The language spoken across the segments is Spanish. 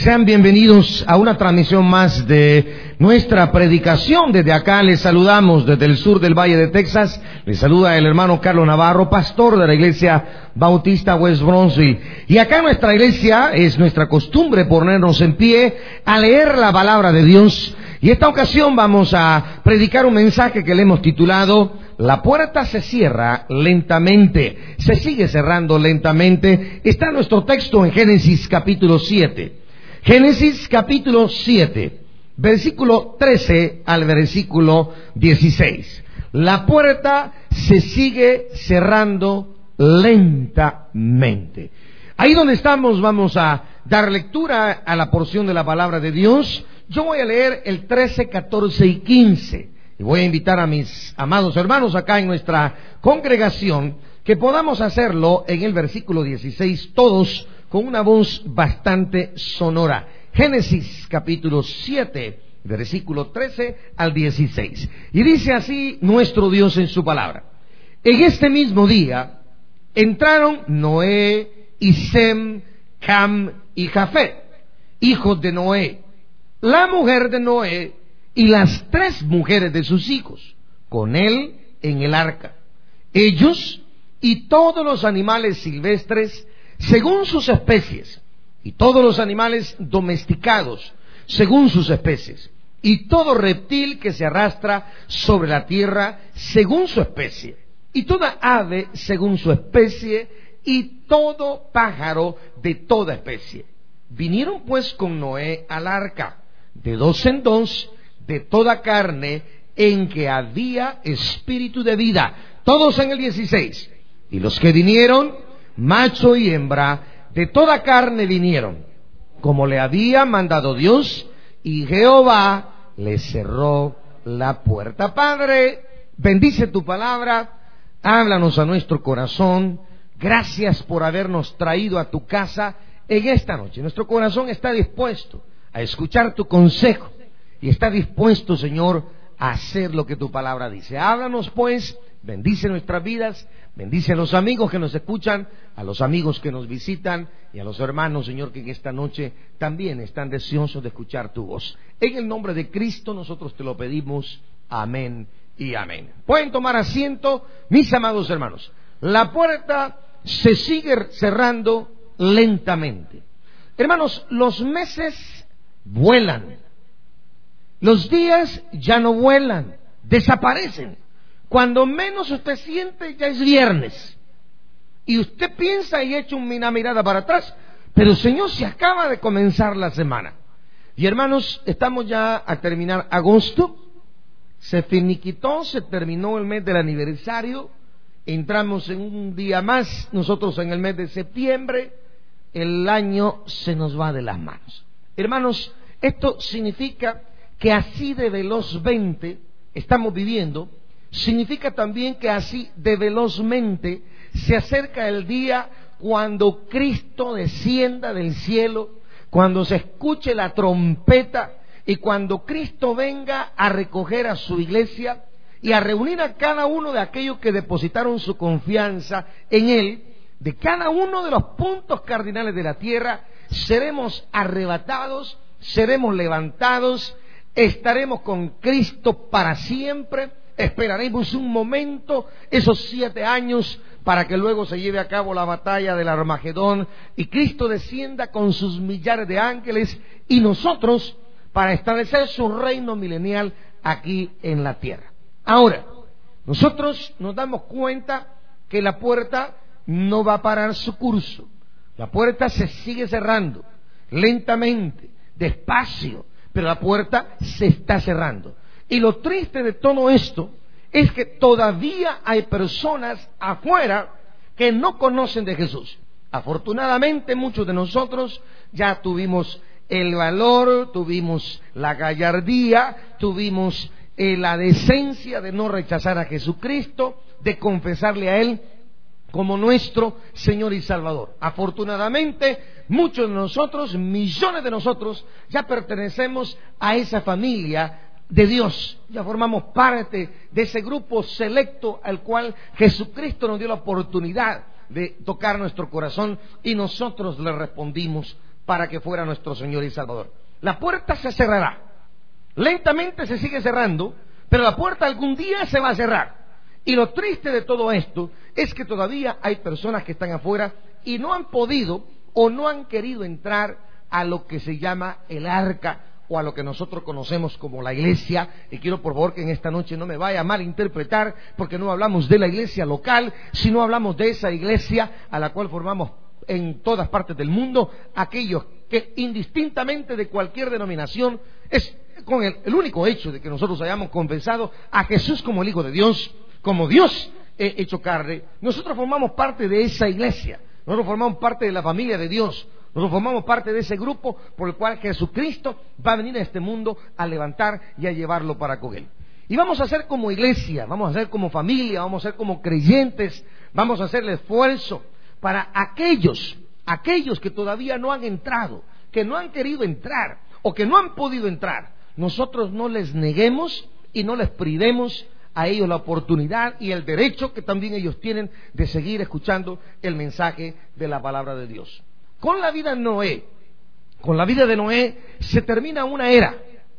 Sean bienvenidos a una transmisión más de nuestra predicación. Desde acá les saludamos desde el sur del Valle de Texas. Les saluda el hermano Carlos Navarro, pastor de la Iglesia Bautista West Bronzeville. Y acá en nuestra iglesia es nuestra costumbre ponernos en pie a leer la palabra de Dios. Y esta ocasión vamos a predicar un mensaje que le hemos titulado La puerta se cierra lentamente, se sigue cerrando lentamente. Está nuestro texto en Génesis capítulo 7. Génesis capítulo 7, versículo 13 al versículo 16. La puerta se sigue cerrando lentamente. Ahí donde estamos vamos a dar lectura a la porción de la palabra de Dios. Yo voy a leer el 13, 14 y 15. Y voy a invitar a mis amados hermanos acá en nuestra congregación que podamos hacerlo en el versículo 16 todos con una voz bastante sonora. Génesis capítulo 7, versículo 13 al 16. Y dice así nuestro Dios en su palabra: en este mismo día entraron Noé y Sem, Cam y Jafet, hijos de Noé, la mujer de Noé y las 3 mujeres de sus hijos, con él en el arca, ellos y todos los animales silvestres según sus especies, y todos los animales domesticados según sus especies, y todo reptil que se arrastra sobre la tierra según su especie, y toda ave según su especie, y todo pájaro de toda especie. Vinieron pues con Noé al arca, de 2 en 2, de toda carne en que había espíritu de vida. Todos en el 16. Y los que vinieron, macho y hembra, de toda carne vinieron, como le había mandado Dios, y Jehová le cerró la puerta. Padre, bendice tu palabra, háblanos a nuestro corazón. Gracias por habernos traído a tu casa en esta noche. Nuestro corazón está dispuesto a escuchar tu consejo y está dispuesto, Señor, a hacer lo que tu palabra dice. Háblanos pues, bendice nuestras vidas, bendice a los amigos que nos escuchan, a los amigos que nos visitan y a los hermanos, Señor, que en esta noche también están deseosos de escuchar tu voz. En el nombre de Cristo nosotros te lo pedimos. Amén y amén. Pueden tomar asiento, mis amados hermanos. La puerta se sigue cerrando lentamente. Hermanos, los meses vuelan. Los días ya no vuelan, desaparecen. Cuando menos usted siente, ya es viernes. Y usted piensa y echa una mirada para atrás, pero Señor, se acaba de comenzar la semana. Y hermanos, estamos ya a terminar agosto. Se finiquitó, se terminó el mes del aniversario. Entramos en un día más, nosotros en el mes de septiembre. El año se nos va de las manos. Hermanos, esto significa que así de velozmente estamos viviendo. Significa también que así de velozmente se acerca el día cuando Cristo descienda del cielo, cuando se escuche la trompeta y cuando Cristo venga a recoger a su iglesia y a reunir a cada uno de aquellos que depositaron su confianza en Él. De cada uno de los puntos cardinales de la tierra seremos arrebatados, seremos levantados, estaremos con Cristo para siempre. Esperaremos un momento, esos 7 años, para que luego se lleve a cabo la batalla del Armagedón y Cristo descienda con sus millares de ángeles y nosotros para establecer su reino milenial aquí en la tierra. Ahora, nosotros nos damos cuenta que la puerta no va a parar su curso. La puerta se sigue cerrando lentamente, despacio, pero la puerta se está cerrando. Y lo triste de todo esto es que todavía hay personas afuera que no conocen de Jesús. Afortunadamente muchos de nosotros ya tuvimos el valor, tuvimos la gallardía, tuvimos la decencia de no rechazar a Jesucristo, de confesarle a Él como nuestro Señor y Salvador. Afortunadamente, muchos de nosotros, millones de nosotros, ya pertenecemos a esa familia de Dios. Ya formamos parte de ese grupo selecto al cual Jesucristo nos dio la oportunidad de tocar nuestro corazón y nosotros le respondimos para que fuera nuestro Señor y Salvador. La puerta se cerrará. Lentamente se sigue cerrando, pero la puerta algún día se va a cerrar. Y lo triste de todo esto es que todavía hay personas que están afuera y no han podido o no han querido entrar a lo que se llama el arca, o a lo que nosotros conocemos como la iglesia. Y quiero por favor que en esta noche no me vaya a malinterpretar, porque no hablamos de la iglesia local, sino hablamos de esa iglesia a la cual formamos en todas partes del mundo, aquellos que indistintamente de cualquier denominación, es con el único hecho de que nosotros hayamos confesado a Jesús como el Hijo de Dios, como Dios hecho carne, nosotros formamos parte de esa iglesia, nosotros formamos parte de la familia de Dios. Nosotros formamos parte de ese grupo por el cual Jesucristo va a venir a este mundo a levantar y a llevarlo para con Él. Y vamos a ser como iglesia, vamos a ser como familia, vamos a ser como creyentes, vamos a hacer el esfuerzo para aquellos que todavía no han entrado, que no han querido entrar o que no han podido entrar. Nosotros no les neguemos y no les privemos a ellos la oportunidad y el derecho que también ellos tienen de seguir escuchando el mensaje de la palabra de Dios. Con la vida de Noé se termina una era,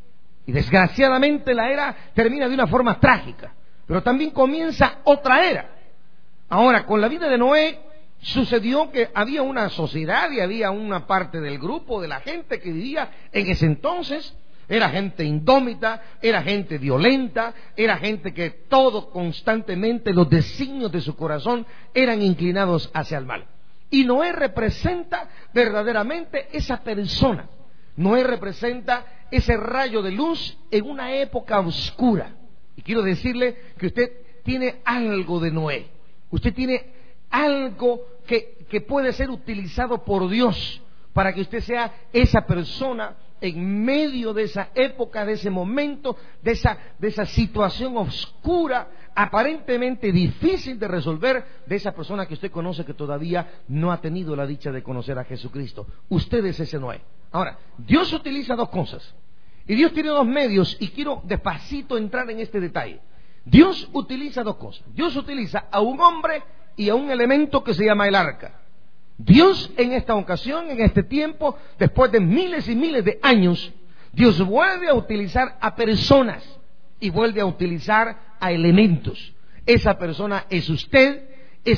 y desgraciadamente la era termina de una forma trágica, pero también comienza otra era. Ahora, con la vida de Noé sucedió que había una sociedad y había una parte del grupo de la gente que vivía en ese entonces. Era gente indómita, era gente violenta, era gente que todo constantemente los designios de su corazón eran inclinados hacia el mal. Y Noé representa verdaderamente esa persona. Noé representa ese rayo de luz en una época oscura. Y quiero decirle que usted tiene algo de Noé. Usted tiene algo que puede ser utilizado por Dios para que usted sea esa persona en medio de esa época, de ese momento, de esa situación oscura, aparentemente difícil de resolver, de esa persona que usted conoce que todavía no ha tenido la dicha de conocer a Jesucristo. Usted es ese Noé. Ahora, Dios utiliza dos cosas, y Dios tiene dos medios, y quiero despacito entrar en este detalle. Dios utiliza dos cosas. Dios utiliza a un hombre y a un elemento que se llama el arca. Dios en esta ocasión, en este tiempo, después de miles y miles de años, Dios vuelve a utilizar a personas y vuelve a utilizar a elementos. Esa persona es usted,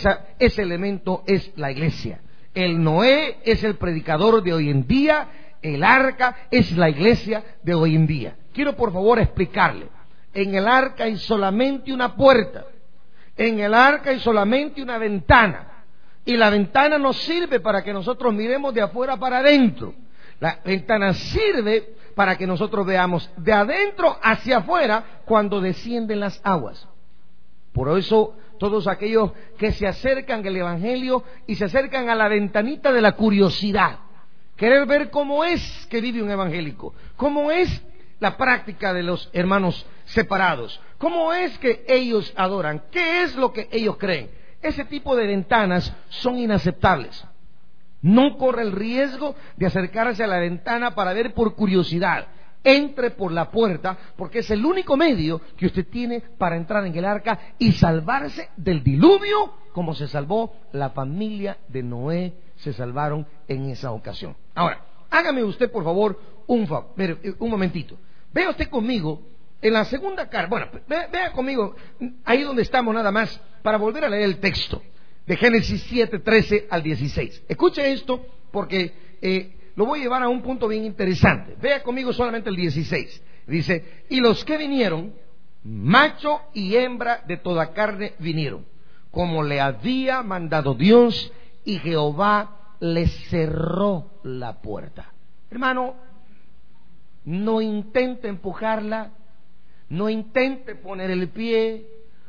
ese elemento es la iglesia. El Noé es el predicador de hoy en día, el arca es la iglesia de hoy en día. Quiero por favor explicarle. En el arca hay solamente una puerta, en el arca hay solamente una ventana. Y la ventana no sirve para que nosotros miremos de afuera para adentro. La ventana sirve para que nosotros veamos de adentro hacia afuera cuando descienden las aguas. Por eso todos aquellos que se acercan al Evangelio y se acercan a la ventanita de la curiosidad, querer ver cómo es que vive un evangélico, cómo es la práctica de los hermanos separados, cómo es que ellos adoran, qué es lo que ellos creen. Ese tipo de ventanas son inaceptables. No corre el riesgo de acercarse a la ventana para ver por curiosidad. Entre por la puerta, porque es el único medio que usted tiene para entrar en el arca y salvarse del diluvio, como se salvó la familia de Noé, se salvaron en esa ocasión. Ahora, hágame usted por favor un momentito. Vea usted conmigo en la segunda carta, bueno, vea conmigo ahí donde estamos nada más, para volver a leer el texto de Génesis 7, 13 al 16. Escuche esto porque lo voy a llevar a un punto bien interesante. Vea conmigo solamente el 16. Dice, y los que vinieron, macho y hembra de toda carne vinieron, como le había mandado Dios, y Jehová les cerró la puerta. Hermano, no intente empujarla, no intente poner el pie,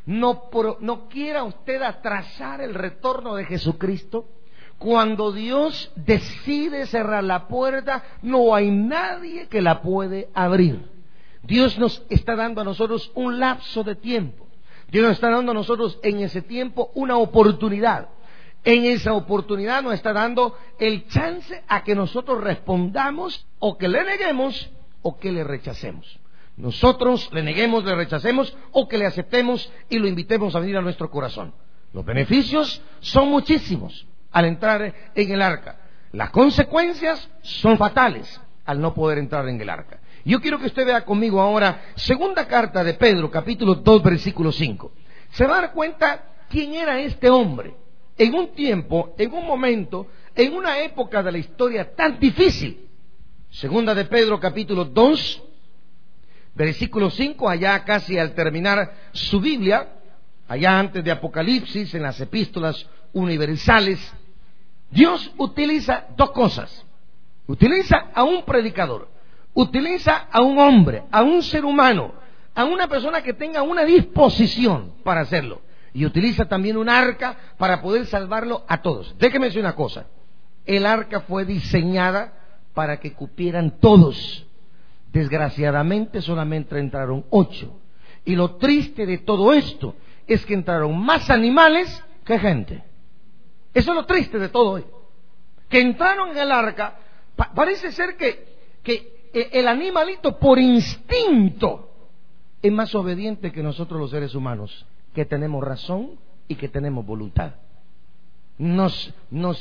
no quiera usted atrasar el retorno de Jesucristo. Cuando Dios decide cerrar la puerta, no hay nadie que la puede abrir. Dios nos está dando a nosotros un lapso de tiempo. Dios nos está dando a nosotros en ese tiempo una oportunidad. En esa oportunidad nos está dando el chance a que nosotros respondamos, o que le neguemos o que le rechacemos. Nosotros le neguemos, le rechacemos, o que le aceptemos y lo invitemos a venir a nuestro corazón. Los beneficios son muchísimos al entrar en el arca. Las consecuencias son fatales al no poder entrar en el arca. Yo quiero que usted vea conmigo ahora segunda carta de Pedro, capítulo 2, versículo 5. Se va a dar cuenta quién era este hombre en un tiempo, en un momento, en una época de la historia tan difícil. Segunda de Pedro, capítulo 2, versículo 5, allá casi al terminar su Biblia, allá antes de Apocalipsis, en las epístolas universales, Dios utiliza dos cosas. Utiliza a un predicador, utiliza a un hombre, a un ser humano, a una persona que tenga una disposición para hacerlo. Y utiliza también un arca para poder salvarlo a todos. Déjeme decir una cosa. El arca fue diseñada para que cupieran todos. Desgraciadamente solamente entraron 8. Y lo triste de todo esto es que entraron más animales que gente. Eso es lo triste de todo esto. Que entraron en el arca, parece ser que el animalito por instinto es más obediente que nosotros los seres humanos, que tenemos razón y que tenemos voluntad. Nos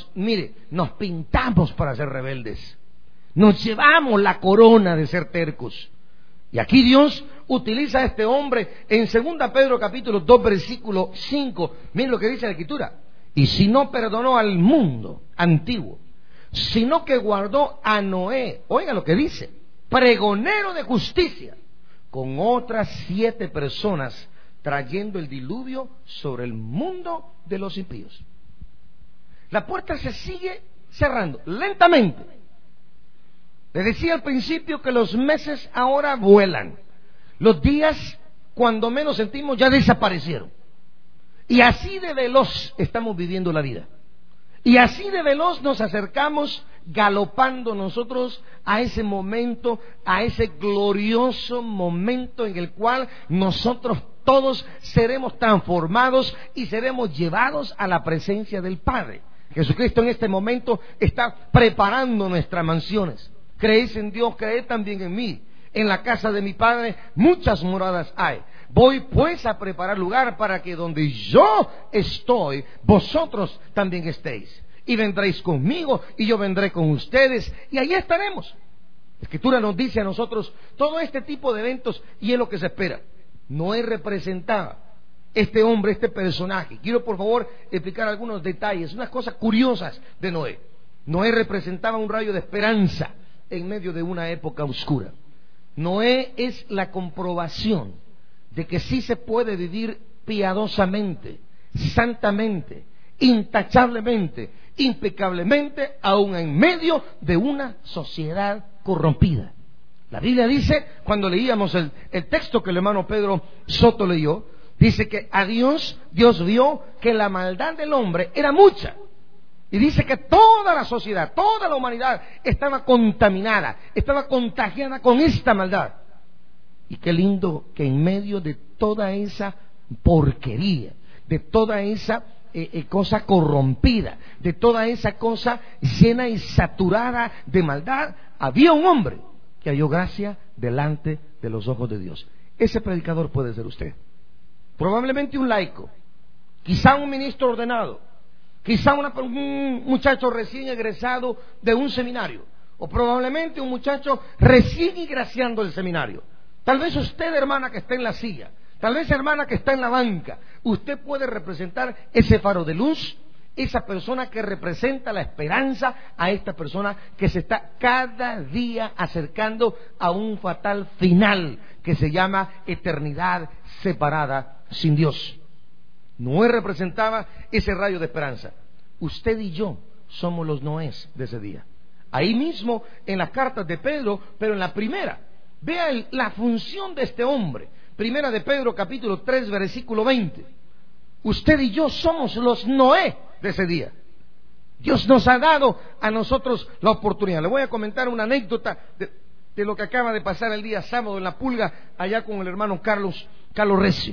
pintamos para ser rebeldes. Nos llevamos la corona de ser tercos. Y aquí Dios utiliza a este hombre en 2 Pedro capítulo 2 versículo 5. Miren lo que dice la Escritura. Y si no perdonó al mundo antiguo, sino que guardó a Noé, oiga lo que dice, pregonero de justicia, con otras 7 personas, trayendo el diluvio sobre el mundo de los impíos. La puerta se sigue cerrando lentamente. Les decía al principio que los meses ahora vuelan. Los días, cuando menos sentimos, ya desaparecieron. Y así de veloz estamos viviendo la vida. Y así de veloz nos acercamos galopando nosotros a ese momento, a ese glorioso momento en el cual nosotros todos seremos transformados y seremos llevados a la presencia del Padre. Jesucristo en este momento está preparando nuestras mansiones. Creéis en Dios, creed también en mí. En la casa de mi Padre muchas moradas hay. Voy pues a preparar lugar para que donde yo estoy, vosotros también estéis. Y vendréis conmigo y yo vendré con ustedes y allí estaremos. La Escritura nos dice a nosotros todo este tipo de eventos y es lo que se espera. Noé representaba este hombre, este personaje. Quiero por favor explicar algunos detalles, unas cosas curiosas de Noé. Noé representaba un rayo de esperanza en medio de una época oscura. Noé es la comprobación de que sí se puede vivir piadosamente, santamente, intachablemente, impecablemente, aún en medio de una sociedad corrompida. La Biblia dice, cuando leíamos el texto que el hermano Pedro Soto leyó, dice que a Dios vio que la maldad del hombre era mucha. Y dice que toda la sociedad, toda la humanidad estaba contaminada, estaba contagiada con esta maldad. Y qué lindo que en medio de toda esa porquería, de toda esa cosa corrompida, de toda esa cosa llena y saturada de maldad, había un hombre que halló gracia delante de los ojos de Dios. Ese predicador puede ser usted. Probablemente un laico, quizá un ministro ordenado, quizá un muchacho recién egresado de un seminario, o probablemente un muchacho recién ingresando del seminario. Tal vez usted, hermana, que está en la silla, tal vez hermana que está en la banca, usted puede representar ese faro de luz, esa persona que representa la esperanza a esta persona que se está cada día acercando a un fatal final que se llama eternidad separada sin Dios. Noé representaba ese rayo de esperanza. Usted y yo somos los Noés de ese día. Ahí mismo en las cartas de Pedro, pero en la primera, vea la función de este hombre. Primera de Pedro capítulo 3 versículo 20. Usted y yo somos los Noé de ese día. Dios nos ha dado a nosotros la oportunidad. Le voy a comentar una anécdota de lo que acaba de pasar el día sábado en La Pulga, allá con el hermano Carlos Recio.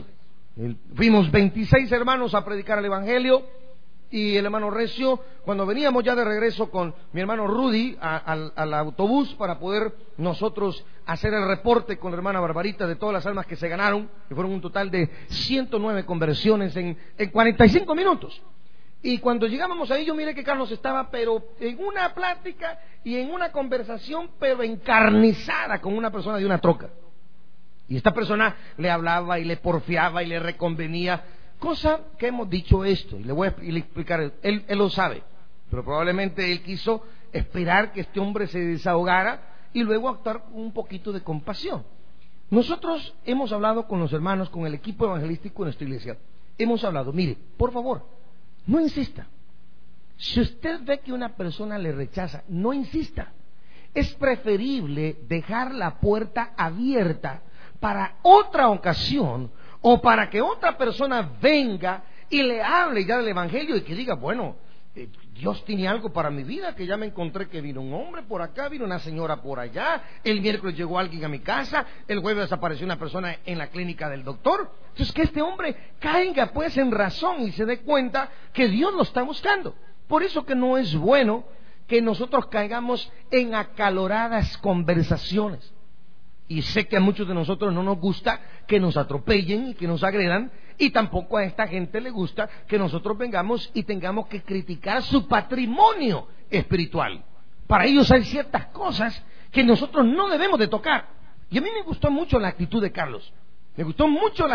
Fuimos 26 hermanos a predicar el Evangelio. Y el hermano Recio, cuando veníamos ya de regreso con mi hermano Rudy al autobús para poder nosotros hacer el reporte con la hermana Barbarita de todas las almas que se ganaron, que fueron un total de 109 conversiones en 45 minutos. Y cuando llegábamos ahí, yo miré que Carlos estaba, pero en una plática y en una conversación, pero encarnizada con una persona de una troca. Y esta persona le hablaba y le porfiaba y le reconvenía, cosa que hemos dicho esto, y le voy a explicar, él lo sabe, pero probablemente él quiso esperar que este hombre se desahogara y luego actuar con un poquito de compasión. Nosotros hemos hablado con los hermanos, con el equipo evangelístico de nuestra iglesia, hemos hablado, mire, por favor, no insista. Si usted ve que una persona le rechaza, no insista. Es preferible dejar la puerta abierta para otra ocasión, o para que otra persona venga y le hable ya del evangelio y que diga, bueno, Dios tiene algo para mi vida, que ya me encontré que vino un hombre por acá, vino una señora por allá, el miércoles llegó alguien a mi casa, el jueves apareció una persona en la clínica del doctor. Entonces que este hombre caiga pues en razón y se dé cuenta que Dios lo está buscando. Por eso que no es bueno que nosotros caigamos en acaloradas conversaciones. Y sé que a muchos de nosotros no nos gusta que nos atropellen y que nos agredan, y tampoco a esta gente le gusta que nosotros vengamos y tengamos que criticar su patrimonio espiritual. Para ellos hay ciertas cosas que nosotros no debemos de tocar. Y a mí me gustó mucho la actitud de Carlos, me gustó mucho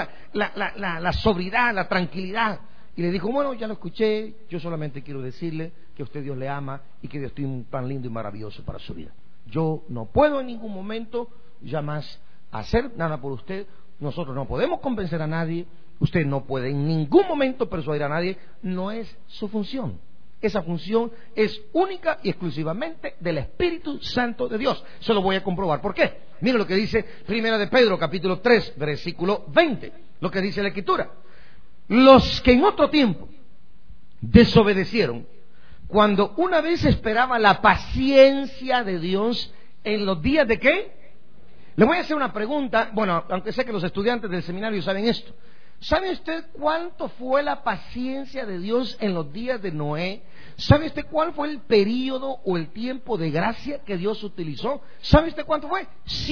la sobriedad, la tranquilidad. Y le dijo, bueno, ya lo escuché, yo solamente quiero decirle que a usted Dios le ama y que Dios tiene un plan lindo y maravilloso para su vida. Yo no puedo en ningún momento ya más hacer nada por usted, nosotros no podemos convencer a nadie, usted no puede en ningún momento persuadir a nadie, no es su función. Esa función es única y exclusivamente del Espíritu Santo de Dios. Se lo voy a comprobar. ¿Por qué? Mire lo que dice Primera de Pedro, capítulo 3, versículo 20, lo que dice la Escritura. Los que en otro tiempo desobedecieron, cuando una vez esperaba la paciencia de Dios en los días de ¿qué? Le voy a hacer una pregunta, bueno, aunque sé que los estudiantes del seminario saben esto. ¿Sabe usted cuánto fue la paciencia de Dios en los días de Noé? ¿Sabe usted cuál fue el período o el tiempo de gracia que Dios utilizó? ¿Sabe usted cuánto fue?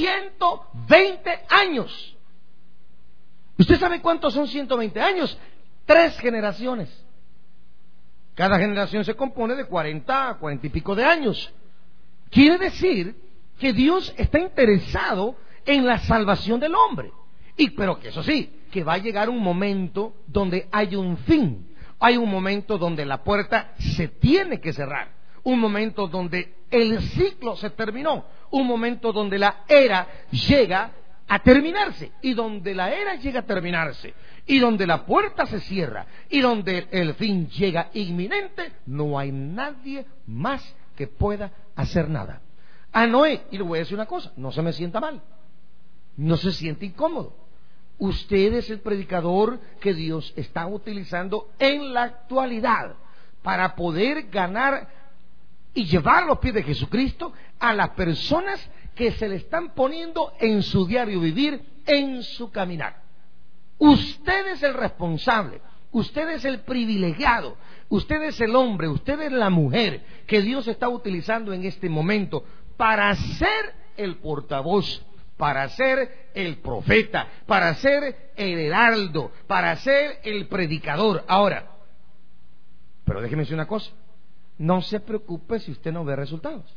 120 años. ¿Usted sabe cuántos son 120 años? 3 generaciones. Cada generación se compone de 40 y pico de años. Quiere decir que Dios está interesado en la salvación del hombre. Pero que eso sí, que va a llegar un momento donde hay un fin. Hay un momento donde la puerta se tiene que cerrar. Un momento donde el ciclo se terminó. Un momento donde la era llega a terminarse. Y donde la era llega a terminarse, y donde la puerta se cierra, y donde el fin llega inminente, no hay nadie más que pueda hacer nada. A Noé, y le voy a decir una cosa, no se me sienta mal, no se siente incómodo. Usted es el predicador que Dios está utilizando en la actualidad para poder ganar y llevar a los pies de Jesucristo a las personas que se le están poniendo en su diario vivir, en su caminar. Usted es el responsable, usted es el privilegiado, usted es el hombre, usted es la mujer que Dios está utilizando en este momento para ser el portavoz, para ser el profeta, para ser el heraldo, para ser el predicador. Ahora, pero déjeme decir una cosa, no se preocupe si usted no ve resultados.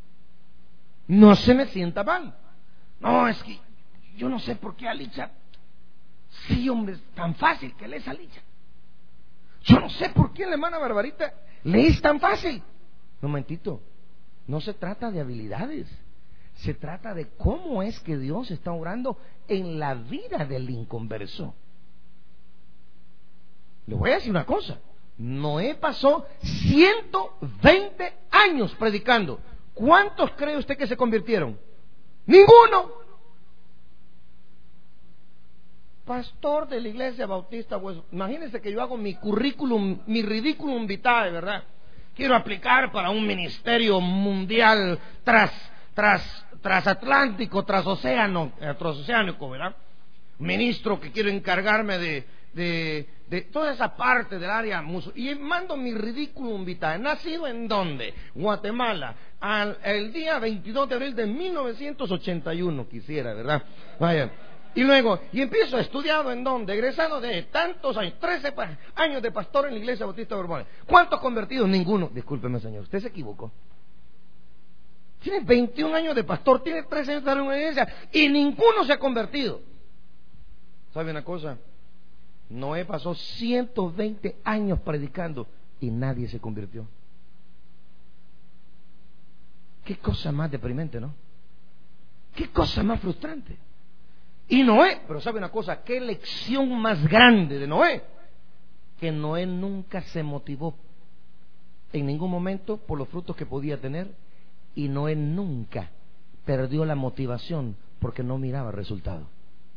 No se me sienta mal. No, es que yo no sé por qué Alicia. Sí, hombre, es tan fácil que lees Alicia. Yo no sé por qué la hermana Barbarita lees tan fácil. Un momentito, no se trata de habilidades, se trata de cómo es que Dios está obrando en la vida del inconverso. Le voy a decir una cosa, Noé pasó 120 años predicando. ¿Cuántos cree usted que se convirtieron? ¡Ninguno! Pastor de la iglesia bautista, pues, imagínense que yo hago mi currículum, mi ridículum vitae, ¿verdad? Quiero aplicar para un ministerio mundial transatlántico, transoceánico, ¿verdad? Ministro que quiero encargarme de toda esa parte del área musulmana. Y mando mi ridículum vitae. ¿Nacido en dónde? Guatemala. El día 22 de abril de 1981, quisiera, ¿verdad? Vaya. Y luego, y empiezo estudiado en dónde, egresado de tantos años, 13 años de pastor en la iglesia Bautista de Borbones. ¿Cuántos convertidos? Ninguno. Discúlpeme, señor, usted se equivocó. Tiene 21 años de pastor, tiene 13 años de estar en una iglesia y ninguno se ha convertido. ¿Sabe una cosa? Noé pasó 120 años predicando y nadie se convirtió. Qué cosa más deprimente, ¿no? Qué cosa más frustrante. Y Noé, pero sabe una cosa, qué lección más grande de Noé, que Noé nunca se motivó en ningún momento por los frutos que podía tener, y Noé nunca perdió la motivación porque no miraba resultado.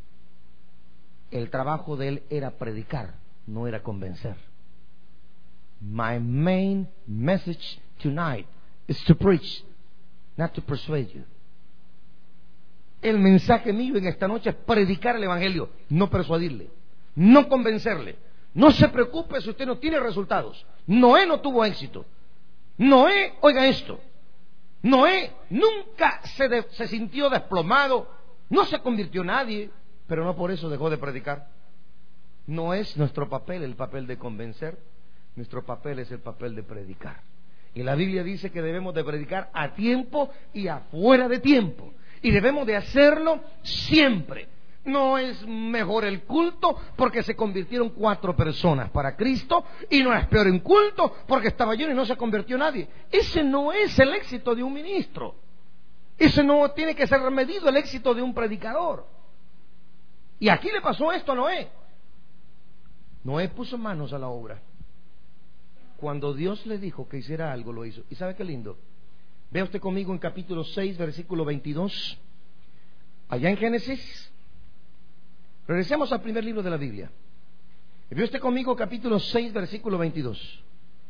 El trabajo de él era predicar, no era convencer. My main message tonight is to preach, not to persuade you. El mensaje mío en esta noche es predicar el evangelio, no persuadirle, no convencerle. No se preocupe si usted no tiene resultados. Noé no tuvo éxito. Noé, oiga esto, Noé nunca se sintió desplomado, no se convirtió nadie, pero no por eso dejó de predicar. No es nuestro papel el papel de convencer, nuestro papel es el papel de predicar. Y la Biblia dice que debemos de predicar a tiempo y afuera de tiempo. Y debemos de hacerlo siempre. No es mejor el culto porque se convirtieron 4 personas para Cristo, y no es peor un culto porque estaba lleno y no se convirtió nadie. Ese no es el éxito de un ministro. Ese no tiene que ser medido el éxito de un predicador. Y aquí le pasó esto a Noé. Noé puso manos a la obra. Cuando Dios le dijo que hiciera algo, lo hizo. ¿Y sabe qué lindo? Vea usted conmigo en capítulo 6, versículo 22. Allá en Génesis. Regresemos al primer libro de la Biblia. Vea usted conmigo capítulo 6, versículo 22.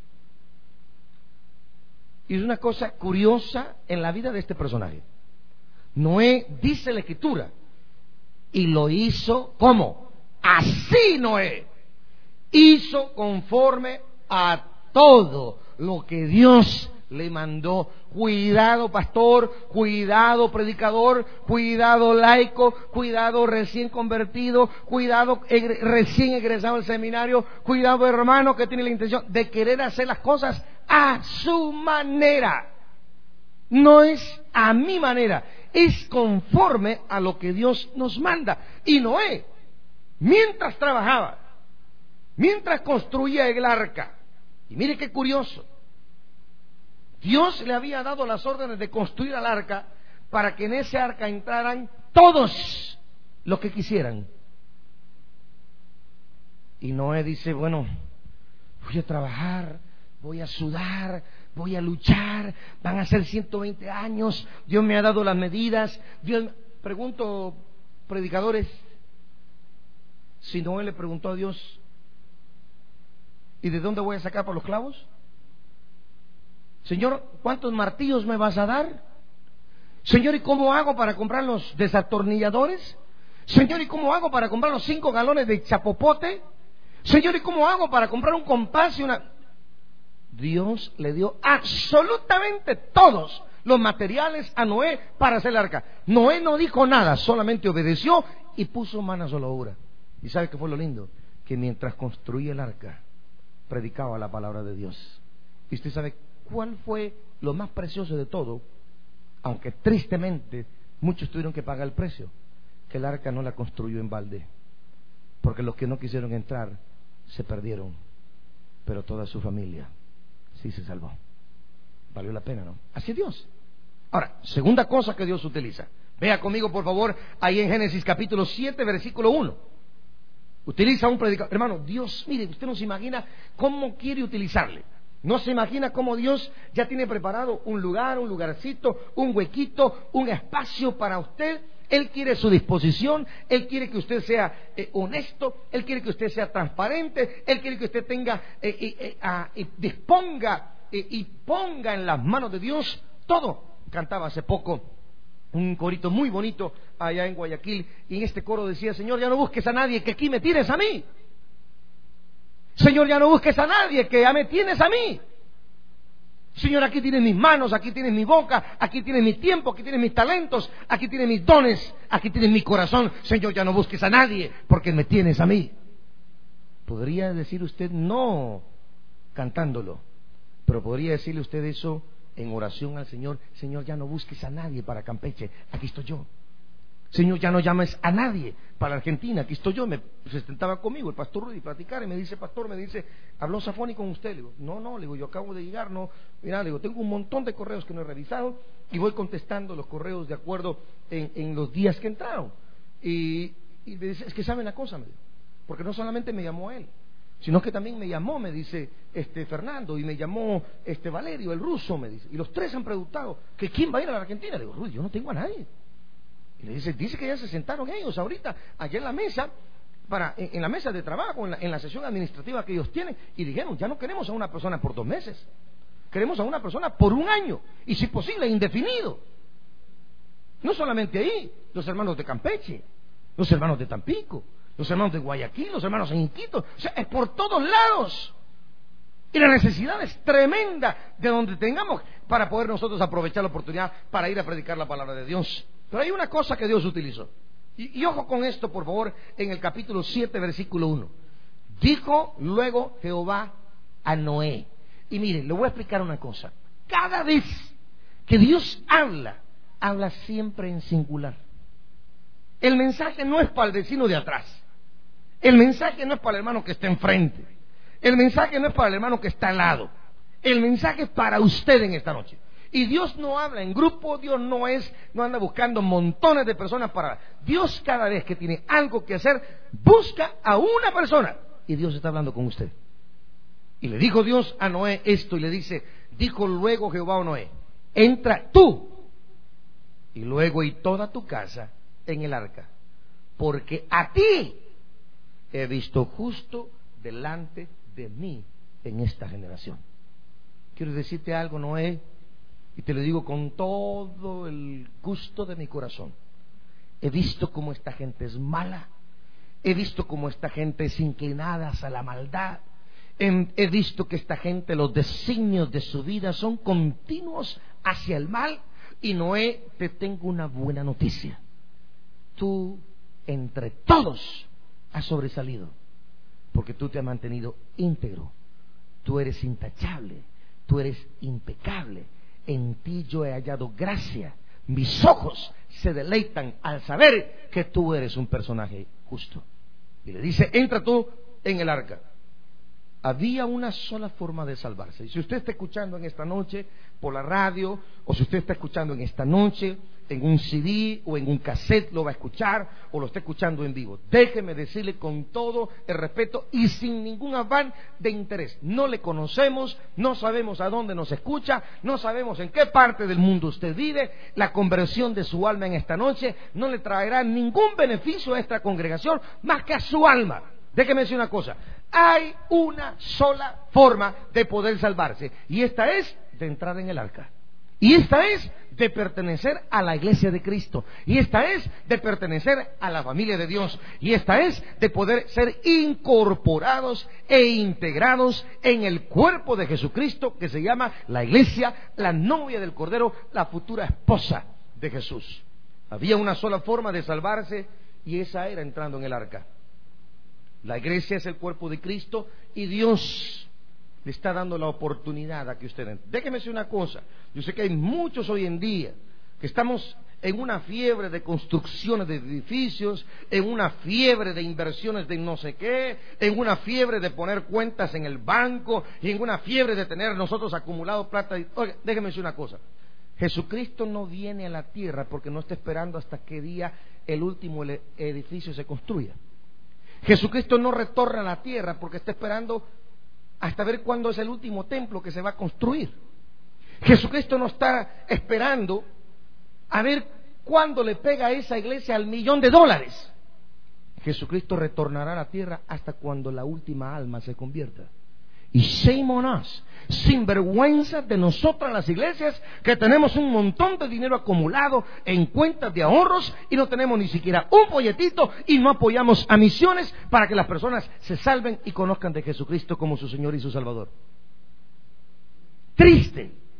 Y es una cosa curiosa en la vida de este personaje. Noé, dice la Escritura, y lo hizo, ¿cómo? Así Noé hizo conforme a todo lo que Dios le mandó. Cuidado pastor, cuidado predicador, cuidado laico, cuidado recién convertido, cuidado recién egresado del seminario, cuidado hermano que tiene la intención de querer hacer las cosas a su manera. No es a mi manera, es conforme a lo que Dios nos manda. Y Noé, mientras trabajaba, mientras construía el arca, y mire qué curioso, Dios le había dado las órdenes de construir el arca para que en ese arca entraran todos los que quisieran. Y Noé dice, bueno, voy a trabajar, voy a sudar, voy a luchar, van a ser 120 años, Dios me ha dado las medidas. Pregunto, predicadores, si Noé le preguntó a Dios, ¿y de dónde voy a sacar por los clavos? Señor, ¿cuántos martillos me vas a dar? Señor, ¿y cómo hago para comprar los desatornilladores? Señor, ¿y cómo hago para comprar los 5 galones de chapopote? Señor, ¿y cómo hago para comprar un compás y una...? Dios le dio absolutamente todos los materiales a Noé para hacer el arca. Noé no dijo nada, solamente obedeció y puso manos a la obra. ¿Y sabe qué fue lo lindo? Que mientras construía el arca, predicaba la palabra de Dios. ¿Y usted sabe cuál fue lo más precioso de todo? Aunque tristemente muchos tuvieron que pagar el precio, que el arca no la construyó en balde, porque los que no quisieron entrar se perdieron, pero toda su familia sí se salvó. Valió la pena, ¿no? Así es Dios. Ahora, segunda cosa que Dios utiliza. Vea conmigo, por favor, ahí en Génesis capítulo 7, versículo 1. Utiliza un predicador. Hermano, Dios, mire, usted no se imagina cómo quiere utilizarle. No se imagina cómo Dios ya tiene preparado un lugar, un lugarcito, un huequito, un espacio para usted. Él quiere su disposición, Él quiere que usted sea honesto, Él quiere que usted sea transparente, Él quiere que usted tenga, disponga y ponga en las manos de Dios todo. Cantaba hace poco un corito muy bonito allá en Guayaquil, y en este coro decía: Señor, ya no busques a nadie, que aquí me tienes a mí. Señor, ya no busques a nadie, que ya me tienes a mí. Señor, aquí tienes mis manos, aquí tienes mi boca, aquí tienes mi tiempo, aquí tienes mis talentos, aquí tienes mis dones, aquí tienes mi corazón. Señor, ya no busques a nadie, porque me tienes a mí. Podría decir usted no cantándolo, pero podría decirle usted eso en oración al Señor. Señor, ya no busques a nadie para Campeche, aquí estoy yo. Señor, ya no llames a nadie para Argentina, aquí estoy yo. Se sentaba conmigo el pastor Rudy platicar y me dice, pastor, ¿habló Safoni con usted? Le digo, no, le digo, yo acabo de llegar, no, mira, le digo, tengo un montón de correos que no he revisado y voy contestando los correos de acuerdo en los días que entraron. Y me dice, es que saben la cosa, me dijo, porque no solamente me llamó él, sino que también me llamó, me dice, Fernando, y me llamó Valerio, el ruso, me dice, y los tres han preguntado que quién va a ir a la Argentina. Le digo, Rudy, yo no tengo a nadie. Y le dice que ya se sentaron ellos ahorita, allá en la mesa, en la mesa de trabajo, en la sesión administrativa que ellos tienen, y dijeron, ya no queremos a una persona por 2 meses, queremos a una persona por 1 año, y si posible, indefinido. No solamente ahí, los hermanos de Campeche, los hermanos de Tampico, los hermanos de Guayaquil, los hermanos en Iquitos, o sea, es por todos lados. Y la necesidad es tremenda de donde tengamos para poder nosotros aprovechar la oportunidad para ir a predicar la palabra de Dios. Pero hay una cosa que Dios utilizó. Y ojo con esto, por favor, en el capítulo 7, versículo 1. Dijo luego Jehová a Noé. Y mire, le voy a explicar una cosa. Cada vez que Dios habla siempre en singular. El mensaje no es para el vecino de atrás. El mensaje no es para el hermano que está enfrente. El mensaje no es para el hermano que está al lado. El mensaje es para usted en esta noche. Y Dios no habla en grupo, Dios no anda buscando montones de personas para... Dios cada vez que tiene algo que hacer, busca a una persona. Y Dios está hablando con usted. Y le dijo Dios a Noé esto, y le dice, dijo luego Jehová a Noé, entra tú, y luego y toda tu casa en el arca, porque a ti he visto justo delante de mí en esta generación. Quiero decirte algo, Noé, y te lo digo con todo el gusto de mi corazón. He visto cómo esta gente es mala. He visto cómo esta gente es inclinada hacia la maldad. He visto que esta gente, los designios de su vida son continuos hacia el mal. Y Noé, te tengo una buena noticia. Tú, entre todos, has sobresalido. Porque tú te has mantenido íntegro. Tú eres intachable. Tú eres impecable. En ti yo he hallado gracia. Mis ojos se deleitan al saber que tú eres un personaje justo. Y le dice, entra tú en el arca. Había una sola forma de salvarse. Y si usted está escuchando en esta noche por la radio, o si usted está escuchando en esta noche en un CD o en un cassette, lo va a escuchar, o lo está escuchando en vivo, déjeme decirle con todo el respeto y sin ningún afán de interés, no le conocemos, no sabemos a dónde nos escucha, no sabemos en qué parte del mundo usted vive. La conversión de su alma en esta noche no le traerá ningún beneficio a esta congregación más que a su alma. Déjeme decir una cosa, hay una sola forma de poder salvarse, y esta es de entrar en el arca. Y esta es de pertenecer a la iglesia de Cristo. Y esta es de pertenecer a la familia de Dios. Y esta es de poder ser incorporados e integrados en el cuerpo de Jesucristo, que se llama la iglesia, la novia del Cordero, la futura esposa de Jesús. Había una sola forma de salvarse, y esa era entrando en el arca. La iglesia es el cuerpo de Cristo, y Dios le está dando la oportunidad a que usted entre. Déjeme decir una cosa, yo sé que hay muchos hoy en día que estamos en una fiebre de construcciones de edificios, en una fiebre de inversiones de no sé qué, en una fiebre de poner cuentas en el banco, y en una fiebre de tener nosotros acumulado plata. Oiga, déjeme decir una cosa, Jesucristo no viene a la tierra porque no está esperando hasta qué día el último edificio se construya. Jesucristo no retorna a la tierra porque está esperando hasta ver cuándo es el último templo que se va a construir. Jesucristo no está esperando a ver cuándo le pega a esa iglesia al $1.000.000. Jesucristo retornará a la tierra hasta cuando la última alma se convierta. Y shame on us, sin vergüenza de nosotras las iglesias, que tenemos un montón de dinero acumulado en cuentas de ahorros y no tenemos ni siquiera un folletito, y no apoyamos a misiones para que las personas se salven y conozcan de Jesucristo como su Señor y su Salvador. Triste,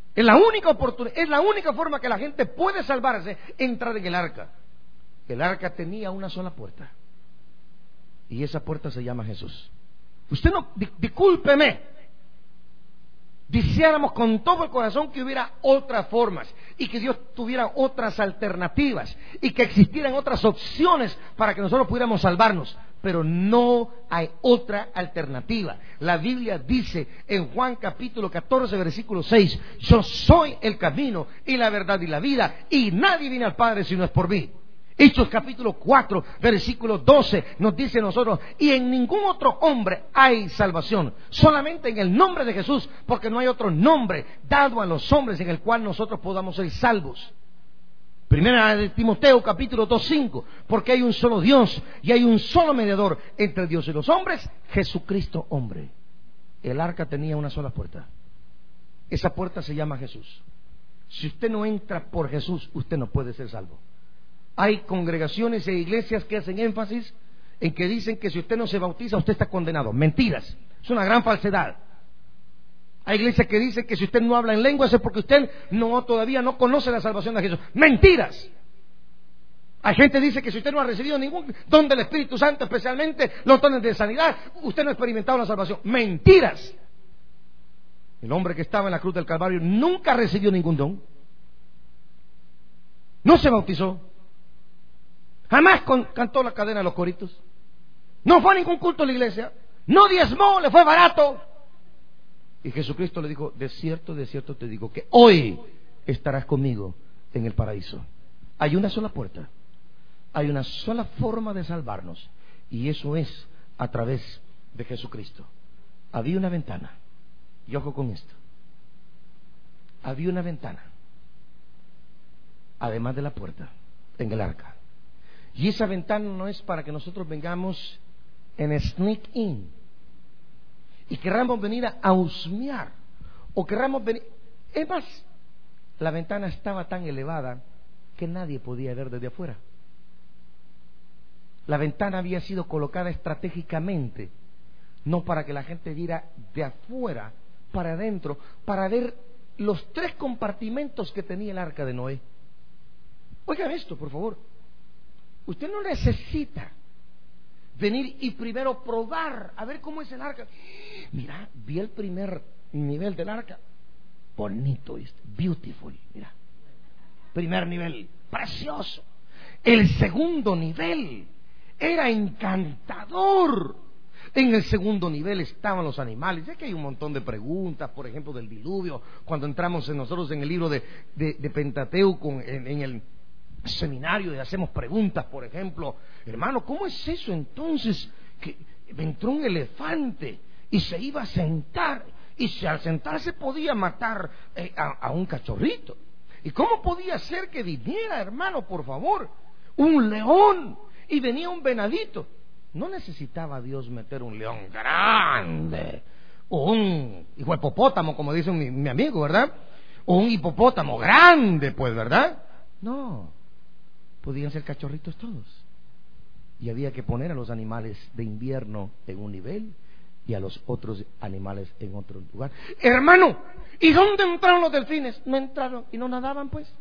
Es la única oportunidad, es la única forma que la gente puede salvarse, entrar en el arca. El arca tenía una sola puerta, y esa puerta se llama Jesús. Usted no, discúlpeme, deseáramos con todo el corazón que hubiera otras formas y que Dios tuviera otras alternativas y que existieran otras opciones para que nosotros pudiéramos salvarnos, pero no hay otra alternativa. La Biblia dice en Juan capítulo 14 versículo 6: yo soy el camino y la verdad y la vida, y nadie viene al Padre si no es por mí. Hechos capítulo 4 versículo 12 nos dice a nosotros: y en ningún otro hombre hay salvación, solamente en el nombre de Jesús, porque no hay otro nombre dado a los hombres en el cual nosotros podamos ser salvos. Primera de Timoteo capítulo 2:5: porque hay un solo Dios y hay un solo mediador entre Dios y los hombres, Jesucristo hombre. El arca tenía una sola puerta. Esa puerta se llama Jesús. Si usted no entra por Jesús, usted no puede ser salvo. Hay congregaciones e iglesias que hacen énfasis en que dicen que si usted no se bautiza, usted está condenado. Mentiras, es una gran falsedad. Hay iglesias que dicen que si usted no habla en lenguas es porque usted todavía no conoce la salvación de Jesús. Mentiras. Hay gente que dice que si usted no ha recibido ningún don del Espíritu Santo, especialmente los dones de sanidad, usted no ha experimentado la salvación. Mentiras. El hombre que estaba en la cruz del Calvario nunca recibió ningún don, no se bautizó, jamás cantó la cadena de los coritos, no fue a ningún culto a la iglesia, no diezmó, le fue barato. Y Jesucristo le dijo: de cierto te digo que hoy estarás conmigo en el paraíso. Hay una sola puerta, hay una sola forma de salvarnos, y eso es a través de Jesucristo. Había una ventana, y ojo con esto, había una ventana además de la puerta en el arca. Y esa ventana no es para que nosotros vengamos en sneak in y querramos venir a husmear, o querramos venir. Es más, la ventana estaba tan elevada que nadie podía ver desde afuera. La ventana había sido colocada estratégicamente, no para que la gente viera de afuera para adentro, para ver los 3 compartimentos que tenía el arca de Noé. Oigan esto, por favor. Usted no necesita venir y primero probar a ver cómo es el arca. Mira, vi el primer nivel del arca, bonito, beautiful, mira, primer nivel, precioso. El segundo nivel era encantador. En el segundo nivel estaban los animales. Ya que hay un montón de preguntas, por ejemplo, del diluvio. Cuando entramos nosotros en el libro de Pentateuco, en el seminario, y hacemos preguntas, por ejemplo: hermano, ¿cómo es eso entonces que entró un elefante y se iba a sentar, y si al sentarse podía matar a un cachorrito? ¿Y cómo podía ser que viniera, hermano, por favor, un león y venía un venadito? No necesitaba Dios meter un león grande, o un hipopótamo, como dice mi amigo, ¿verdad? O un hipopótamo grande, pues, ¿verdad? No, podían ser cachorritos todos. Y había que poner a los animales de invierno en un nivel y a los otros animales en otro lugar. Hermano, ¿y dónde entraron los delfines? No entraron y no nadaban, pues.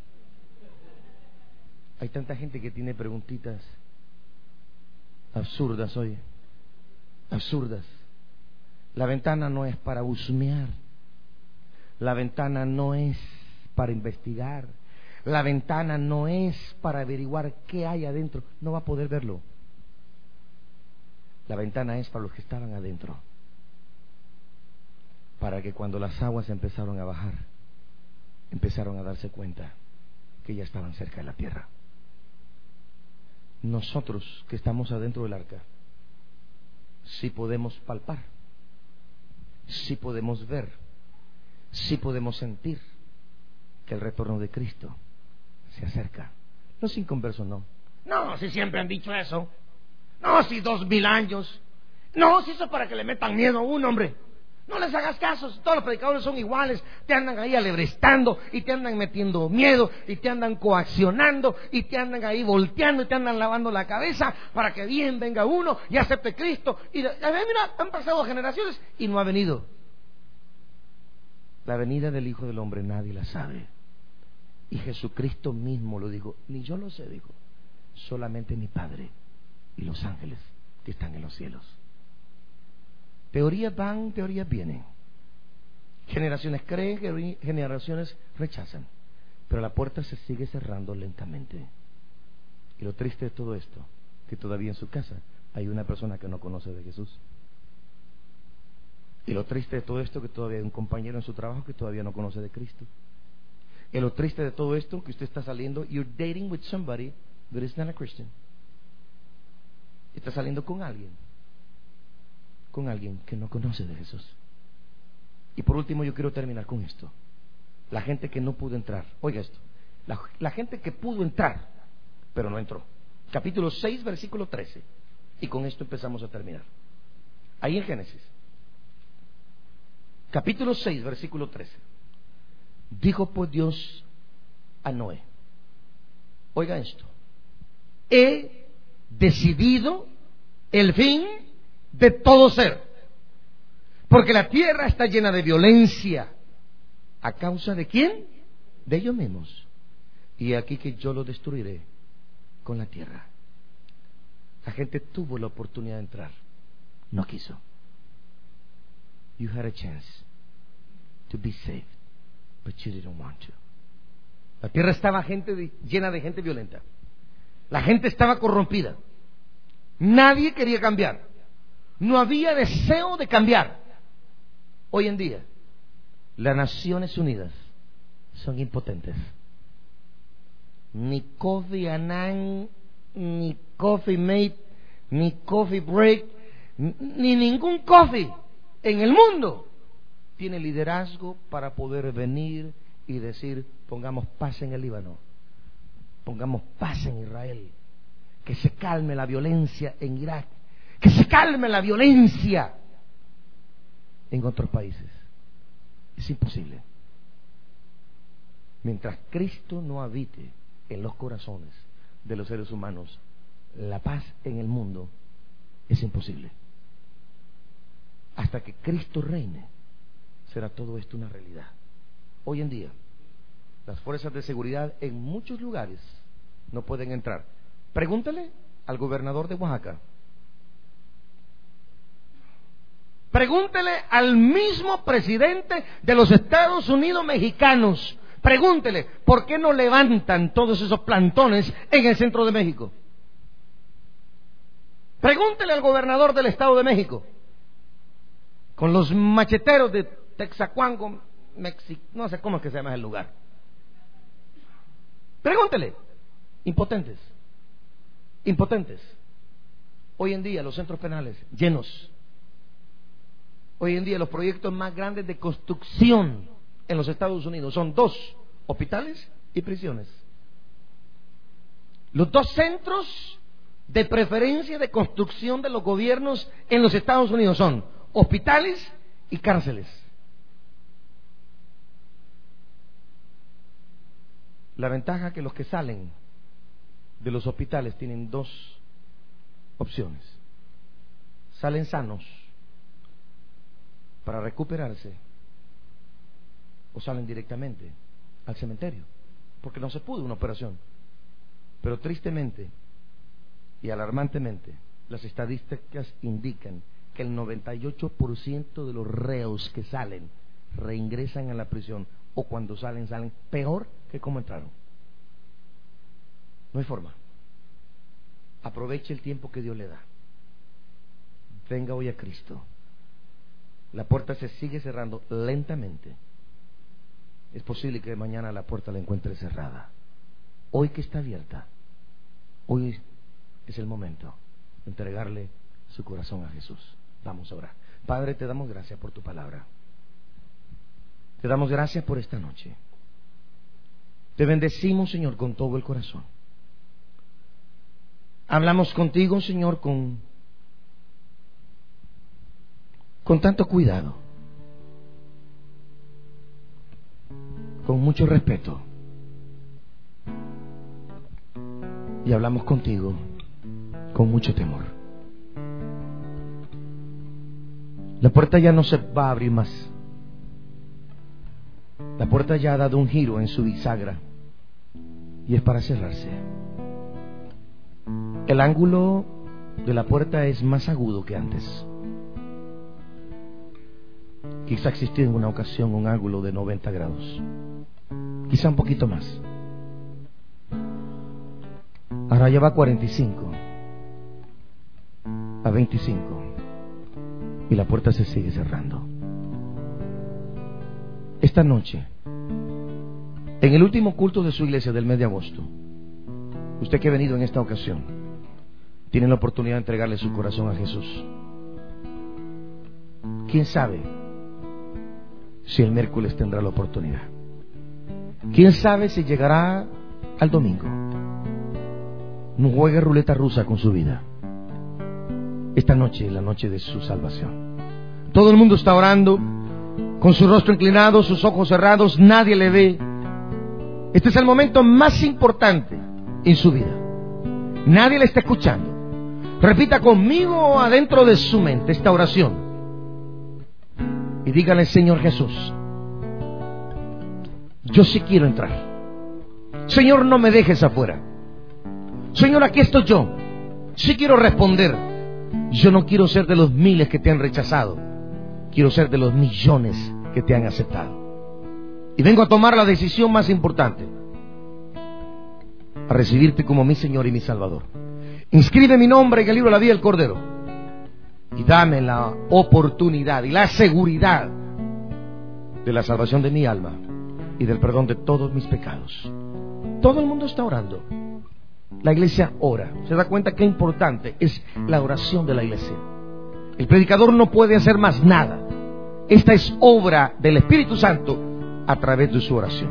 Hay tanta gente que tiene preguntitas absurdas hoy, absurdas. La ventana no es para husmear, la ventana no es para investigar, la ventana no es para averiguar qué hay adentro. No va a poder verlo. La ventana es para los que estaban adentro, para que cuando las aguas empezaron a bajar, empezaron a darse cuenta que ya estaban cerca de la tierra. Nosotros que estamos adentro del arca, sí podemos palpar, sí podemos ver, sí podemos sentir que el retorno de Cristo se acerca. Los inconversos no. No, si siempre han dicho eso. No, si 2000 años. No, si eso es para que le metan miedo a uno, hombre. No les hagas caso, todos los predicadores son iguales. Te andan ahí alebrestando y te andan metiendo miedo y te andan coaccionando y te andan ahí volteando y te andan lavando la cabeza para que bien venga uno y acepte Cristo. Y mira, han pasado generaciones y no ha venido. La venida del Hijo del Hombre nadie la sabe. Y Jesucristo mismo lo dijo. Ni yo lo sé, dijo. Solamente mi Padre y los ángeles que están en los cielos. Teorías van, teorías vienen. Generaciones creen, generaciones rechazan. Pero la puerta se sigue cerrando lentamente. Y lo triste de todo esto, que todavía en su casa hay una persona que no conoce de Jesús. Y lo triste de todo esto, que todavía hay un compañero en su trabajo que todavía no conoce de Cristo. Y lo triste de todo esto, que usted está saliendo, you're dating with somebody that is not a Christian. Está saliendo con alguien que no conoce de Jesús. Y por último, yo quiero terminar con esto. La gente que no pudo entrar. Oiga esto. La gente que pudo entrar, pero no entró. Capítulo 6, versículo 13. Y con esto empezamos a terminar. Ahí en Génesis. Capítulo 6, versículo 13. Dijo pues Dios a Noé. Oiga esto. He decidido el fin de todo ser, porque la tierra está llena de violencia. ¿A causa de quién? De ellos mismos. Y aquí que yo lo destruiré con la tierra. La gente tuvo la oportunidad de entrar, no quiso. You had a chance to be saved, but you didn't want to. La tierra estaba llena de gente violenta. La gente estaba corrompida. Nadie quería cambiar. No había deseo de cambiar. Hoy en día, las Naciones Unidas son impotentes. Ni Kofi Annan, ni Coffee Mate, ni Coffee Break, ni ningún coffee en el mundo tiene liderazgo para poder venir y decir: pongamos paz en el Líbano, pongamos paz en Israel, que se calme la violencia en Irak, que se calme la violencia en otros países. Es imposible. Mientras Cristo no habite en los corazones de los seres humanos, la paz en el mundo es imposible. Hasta que Cristo reine, será todo esto una realidad. Hoy en día, las fuerzas de seguridad en muchos lugares no pueden entrar. Pregúntale al gobernador de Oaxaca. Pregúntele al mismo presidente de los Estados Unidos mexicanos. Pregúntele por qué no levantan todos esos plantones en el centro de México. Pregúntele al gobernador del Estado de México, con los macheteros de Texacuango, no sé cómo es que se llama el lugar. Pregúntele. Impotentes. Hoy en día los centros penales llenos. Hoy en día los proyectos más grandes de construcción en los Estados Unidos son 2 hospitales y prisiones. Los 2 centros de preferencia de construcción de los gobiernos en los Estados Unidos son hospitales y cárceles. La ventaja es que los que salen de los hospitales tienen 2 opciones. Salen sanos para recuperarse, o salen directamente al cementerio, porque no se pudo una operación. Pero tristemente y alarmantemente, las estadísticas indican que el 98% de los reos que salen reingresan a la prisión, o cuando salen peor que como entraron. No hay forma. Aproveche el tiempo que Dios le da. Venga hoy a Cristo. La puerta se sigue cerrando lentamente. Es posible que mañana la puerta la encuentre cerrada. Hoy que está abierta, hoy es el momento de entregarle su corazón a Jesús. Vamos a orar. Padre, te damos gracias por tu palabra. Te damos gracias por esta noche. Te bendecimos, Señor, con todo el corazón. Hablamos contigo, Señor, con tanto cuidado, con mucho respeto, y hablamos contigo con mucho temor. La puerta ya no se va a abrir más. La puerta ya ha dado un giro en su bisagra y es para cerrarse. El ángulo de la puerta es más agudo que antes. Quizá existió en una ocasión un ángulo de 90 grados, quizá un poquito más. Ahora ya va a 45, a 25, y la puerta se sigue cerrando. Esta noche, en el último culto de su iglesia del mes de agosto, usted que ha venido en esta ocasión, tiene la oportunidad de entregarle su corazón a Jesús. ¿Quién sabe si el miércoles tendrá la oportunidad? ¿Quién sabe si llegará al domingo? No juegue ruleta rusa con su vida. Esta noche es la noche de su salvación. Todo el mundo está orando, con su rostro inclinado, sus ojos cerrados, nadie le ve. Este es el momento más importante en su vida. Nadie le está escuchando. Repita conmigo adentro de su mente esta oración y dígale: Señor Jesús, yo sí quiero entrar. Señor, no me dejes afuera. Señor, aquí estoy yo. Sí quiero responder. Yo no quiero ser de los miles que te han rechazado. Quiero ser de los millones que te han aceptado. Y vengo a tomar la decisión más importante: a recibirte como mi Señor y mi Salvador. Inscribe mi nombre en el libro de la vida del Cordero y dame la oportunidad y la seguridad de la salvación de mi alma y del perdón de todos mis pecados. Todo el mundo está orando. La iglesia ora. ¿Se da cuenta qué importante es la oración de la iglesia? El predicador no puede hacer más nada. Esta es obra del Espíritu Santo a través de su oración.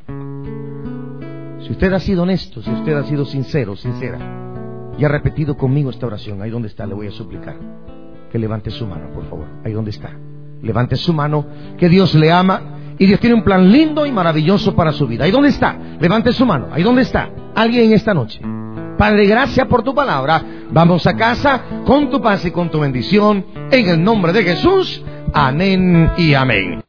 Si usted ha sido honesto, si usted ha sido sincero, sincera, y ha repetido conmigo esta oración, ahí donde está, le voy a suplicar que levante su mano, por favor. Ahí donde está, levante su mano, que Dios le ama y Dios tiene un plan lindo y maravilloso para su vida. Ahí donde está, levante su mano. Ahí donde está, alguien esta noche. Padre, gracias por tu palabra. Vamos a casa con tu paz y con tu bendición, en el nombre de Jesús. Amén y amén.